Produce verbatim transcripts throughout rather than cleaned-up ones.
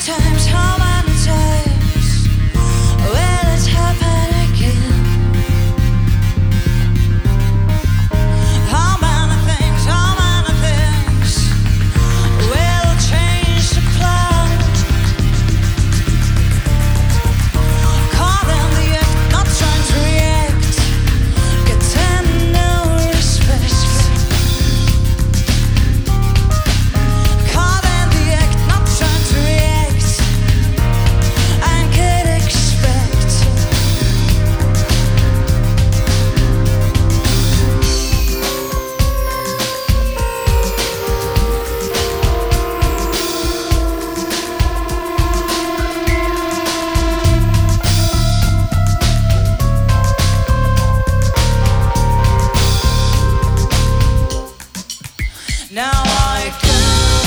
times, how many times will it happen again? How many things, how many things will change the plan? Caught in the act, not trying to react, getting no respect. Caught in the act, not trying to react and get expect. Now I can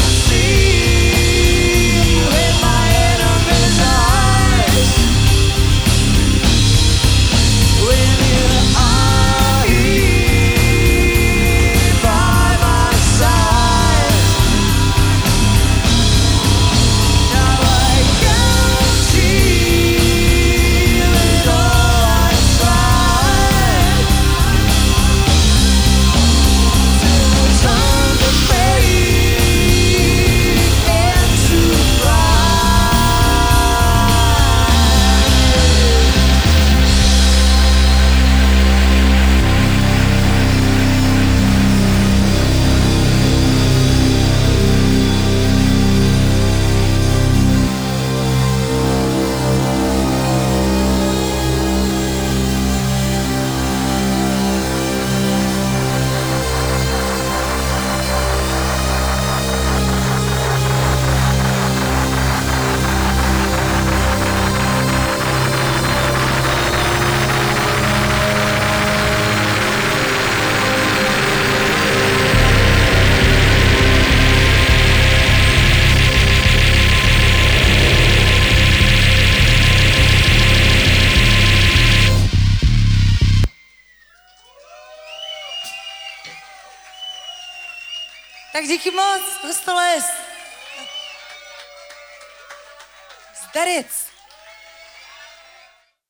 see with my enemy's eyes. When you are here by my side, now I can see it all I tried to turn the fake into Tak díky moc, Hostoles. Zdaric.